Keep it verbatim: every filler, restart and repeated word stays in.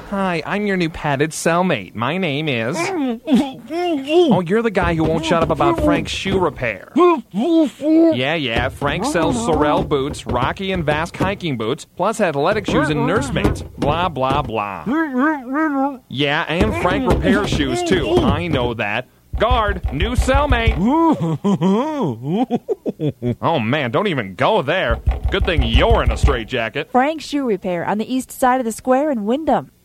Hi, I'm your new padded cellmate. My name is... Oh, you're the guy who won't shut up about Frank's shoe repair. Yeah, yeah, Frank sells Sorel boots, Rocky and Vask hiking boots, plus athletic shoes and nursemates. Blah, blah, blah. Yeah, and Frank repairs shoes, too. I know that. Guard, new cellmate. Oh, man, don't even go there. Good thing you're in a straitjacket. Frank's Shoe Repair on the east side of the square in Wyndham.